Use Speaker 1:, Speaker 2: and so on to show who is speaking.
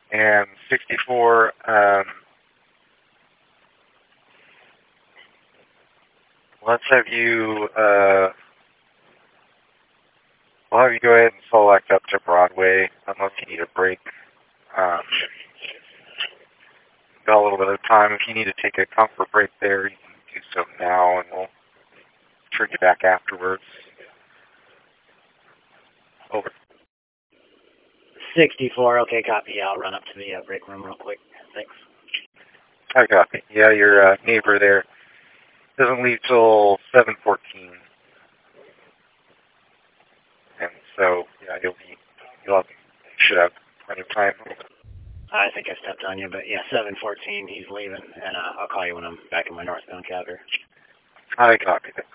Speaker 1: And 64, let's have you, we'll have you go ahead and select up to Broadway, unless you need a break. Got a little bit of time. If you need to take a comfort break there, you can do so now, and we'll turn you back afterwards. Over.
Speaker 2: 64, okay, copy. I'll run up to the break room real quick. Thanks.
Speaker 1: I copy. Yeah, your neighbor there doesn't leave till 7:14, and so yeah, should have plenty of time.
Speaker 2: I think I stepped on you, but yeah, 7:14. He's leaving, and I'll call you when I'm back in my northbound cab here.
Speaker 1: I copy that.